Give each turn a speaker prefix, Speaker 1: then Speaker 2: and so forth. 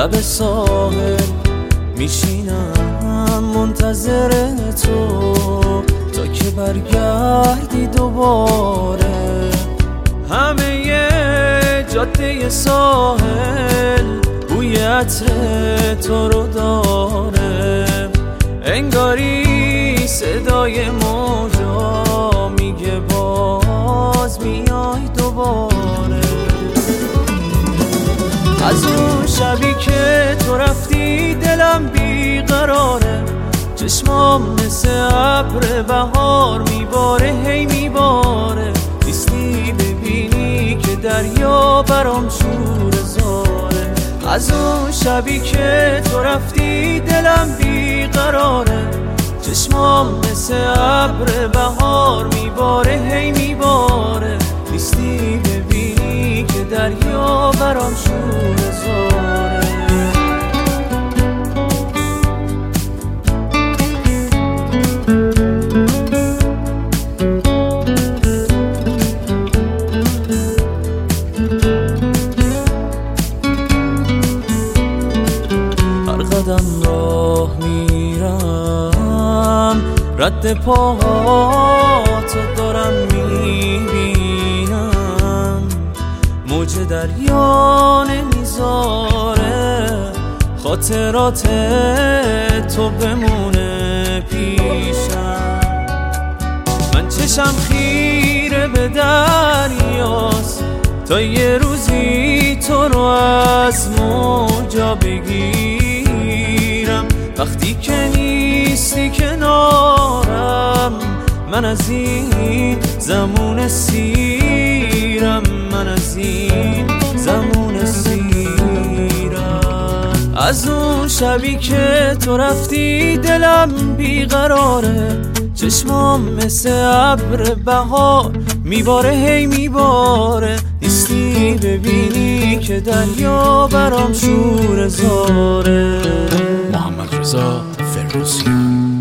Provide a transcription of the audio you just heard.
Speaker 1: لب ساحل میشینم منتظر تو تا که برگردی دوباره. همه جاده ساحل بوی عطر تو رو داره، انگاری صدای موجا میگه باز میای دوباره. از اون شبی که تو رفتی دلم بیقراره، چشمام مثل ابر بهار میباره هی میباره. نیستی ببینی که دریا برام شور زاره. از اون شبی که تو رفتی دلم بیقراره، چشمام مثل ابر بهار میباره هی میباره. نیستی ببینی که دریا برام شور زاره. قدم راه میرم، رد پاهاتو دارم میبینم. موج دریا نمیذاره خاطرات تو بمونه پیشم. من چشم خیره به دریاست تا یه روزی تو رو از موجا بگیرم. وقتی که نیستی کنارم من از این زمون سیرم، من از این زمون سیرم. از اون شبی که تو رفتی دلم بیقراره، چشمام مثل ابر بهار میباره هی میباره. نیستی ببینی که دریا برام شور زاره.
Speaker 2: محمد رضا فردوسیان.